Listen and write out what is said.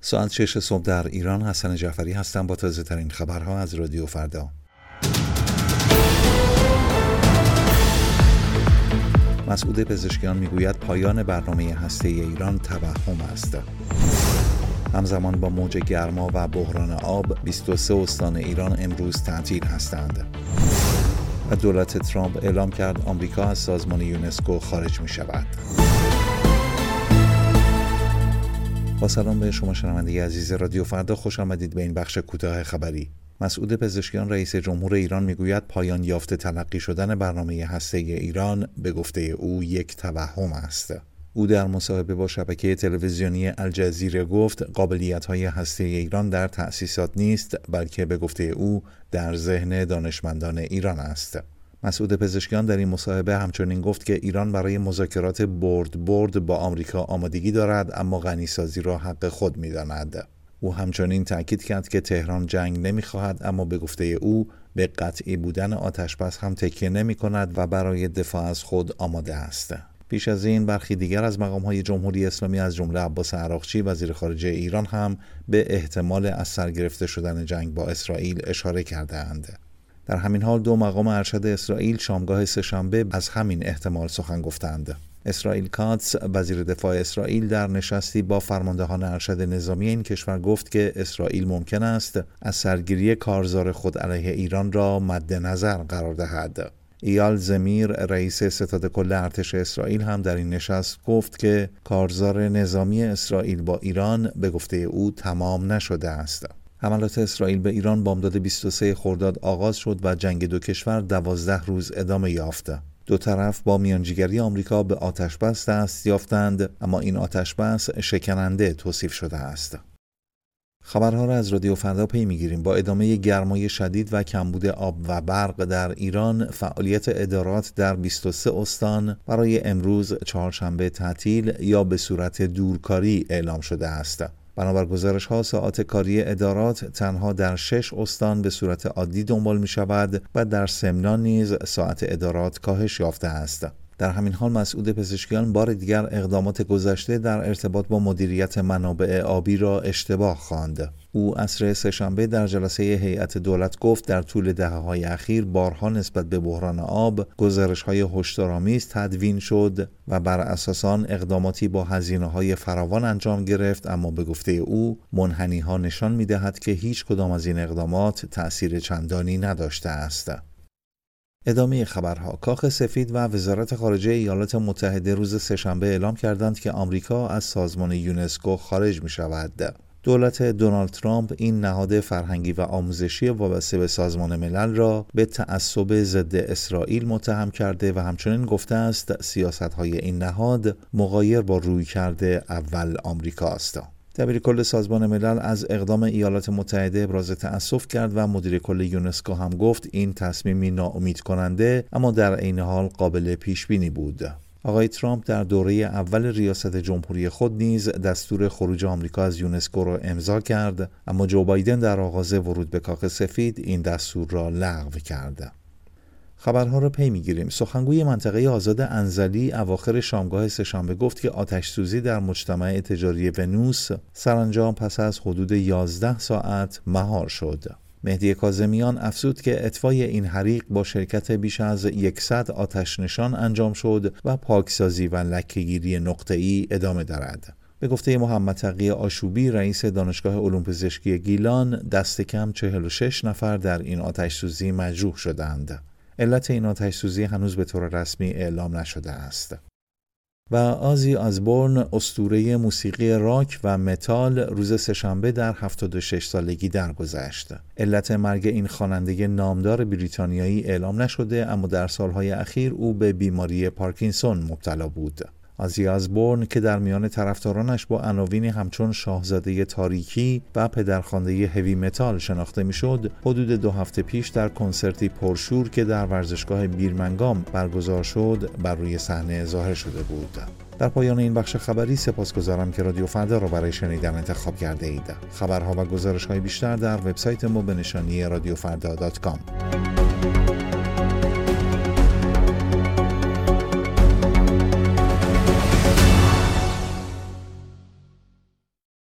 ساعت 6 صبح در ایران. حسن جعفری هستم با تازه ترین خبرها از رادیو فردا. مسعود پزشکیان میگوید پایان برنامه هسته‌ای ایران توهم است. همزمان با موج گرما و بحران آب 23 استان ایران امروز تعطیل هستند. و دولت ترامپ اعلام کرد آمریکا از سازمان یونسکو خارج می شود. با سلام به شما شنونده عزیز رادیو فردا، خوش آمدید به این بخش کوتاه خبری. مسعود پزشکیان رئیس جمهور ایران میگوید پایان یافته تلقی شدن برنامه هسته‌ای ایران به گفته او یک توهم است. او در مصاحبه با شبکه تلویزیونی الجزیره گفت قابلیت‌های هسته‌ای ایران در تأسیسات نیست، بلکه به گفته او در ذهن دانشمندان ایران است. مسعود پزشکیان در این مصاحبه همچنین گفت که ایران برای مذاکرات برد با آمریکا آمادگی دارد، اما غنیسازی را حق خود می‌داند. او همچنین تأکید کرد که تهران جنگ نمی‌خواهد، اما به گفته او به قطعی بودن آتش‌بس هم تکیه نمی‌کند و برای دفاع از خود آماده است. پیش از این برخی دیگر از مقام‌های جمهوری اسلامی از جمله عباس عراقچی وزیر خارجه ایران هم به احتمال از سر گرفته شدن جنگ با اسرائیل اشاره کرده‌اند. در همین حال دو مقام ارشد اسرائیل شامگاه سه‌شنبه از همین احتمال سخن گفتند. اسرائیل کاتس وزیر دفاع اسرائیل در نشستی با فرماندهان ارشد نظامی این کشور گفت که اسرائیل ممکن است از سرگیری کارزار خود علیه ایران را مد نظر قرار دهد. ایال زمیر رئیس ستاد کل ارتش اسرائیل هم در این نشست گفت که کارزار نظامی اسرائیل با ایران به گفته او تمام نشده است. حملات اسرائیل به ایران بامداد 23 خرداد آغاز شد و جنگ دو کشور 12 روز ادامه یافت. دو طرف با میانجیگری آمریکا به آتش‌بس دست یافتند، اما این آتش‌بس شکننده توصیف شده است. خبرها را از رادیو فردا پی می‌گیریم. با ادامه گرمای شدید و کمبود آب و برق در ایران، فعالیت ادارات در 23 استان برای امروز چهارشنبه تعطیل یا به صورت دورکاری اعلام شده است. بنابر گزارش‌ها ساعات کاری ادارات تنها در 6 استان به صورت عادی دنبال می‌شود و در سمنان نیز ساعت ادارات کاهش یافته است. در همین حال مسعود پزشکیان بار دیگر اقدامات گذشته در ارتباط با مدیریت منابع آبی را اشتباه خواند. او عصر سه‌شنبه در جلسه هیئت دولت گفت در طول دهه‌های اخیر بارها نسبت به بحران آب گزارش‌های هشدارآمیز تدوین شد و بر اساس آن اقداماتی با هزینه‌های فراوان انجام گرفت، اما به گفته او منحنی‌ها نشان می‌دهد که هیچ کدام از این اقدامات تأثیر چندانی نداشته است. ادامه خبرها. کاخ سفید و وزارت خارجه ایالات متحده روز سه‌شنبه اعلام کردند که آمریکا از سازمان یونسکو خارج می شود. دولت دونالد ترامپ این نهاد فرهنگی و آموزشی وابسته به سازمان ملل را به تعصب ضد اسرائیل متهم کرده و همچنین گفته است سیاست‌های این نهاد مغایر با رویکرد اول آمریکا است. دبیر کل سازمان ملل از اقدام ایالات متحده ابراز تأسف کرد و مدیر کل یونسکو هم گفت این تصمیمی ناامید کننده اما در عین حال قابل پیش بینی بود. آقای ترامپ در دوره اول ریاست جمهوری خود نیز دستور خروج آمریکا از یونسکو را امضا کرد، اما جو بایدن در آغاز ورود به کاخ سفید این دستور را لغو کرد. خبرها را پی می‌گیریم. سخنگوی منطقه آزاد انزلی اواخر شامگاه سه‌شنبه گفت که آتش‌سوزی در مجتمع تجاری ونوس سرانجام پس از حدود 11 ساعت مهار شد. مهدی کاظمیان افزود که اطفای این حریق با شرکت بیش از 100 آتش‌نشان انجام شد و پاکسازی و لکه‌گیری نقطه‌ای ادامه دارد. به گفته محمد تقی آشوبی رئیس دانشگاه علوم پزشکی گیلان، دست کم 46 نفر در این آتش‌سوزی مجروح شدند. علت این آتش‌سوزی هنوز به طور رسمی اعلام نشده است. و آزی آزبورن اسطوره موسیقی راک و متال روز سه‌شنبه در 76 سالگی درگذشت. علت مرگ این خواننده نامدار بریتانیایی اعلام نشده، اما در سالهای اخیر او به بیماری پارکینسون مبتلا بود. آزی آزبورن که در میان طرفدارانش با عناوینی همچون شاهزاده تاریکی و پدرخوانده هوی متال شناخته میشد، حدود 2 هفته پیش در کنسرتی پرشور که در ورزشگاه بیرمنگام برگزار شد بر روی صحنه ظاهر شده بود. در پایان این بخش خبری سپاسگزارم که رادیو فردا را برای شنیدن انتخاب کرده اید. خبرها و گزارش‌های بیشتر در وبسایت ما به نشانی radiofrda.com.